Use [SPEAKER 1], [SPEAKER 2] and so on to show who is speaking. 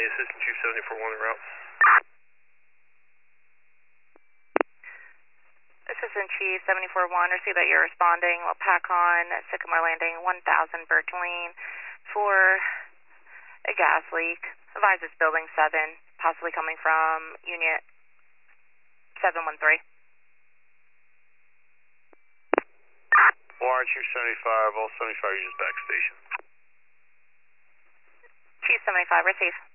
[SPEAKER 1] Assistant Chief 74-1 en route.
[SPEAKER 2] Assistant Chief 74-1, receive that you're responding. We'll pack on Sycamore Landing 1000 Bertolene for a gas leak. Advise it's building 7, possibly coming from unit 713.
[SPEAKER 1] Warren, Chief 75, all 75 users back station.
[SPEAKER 2] Chief 75, receive.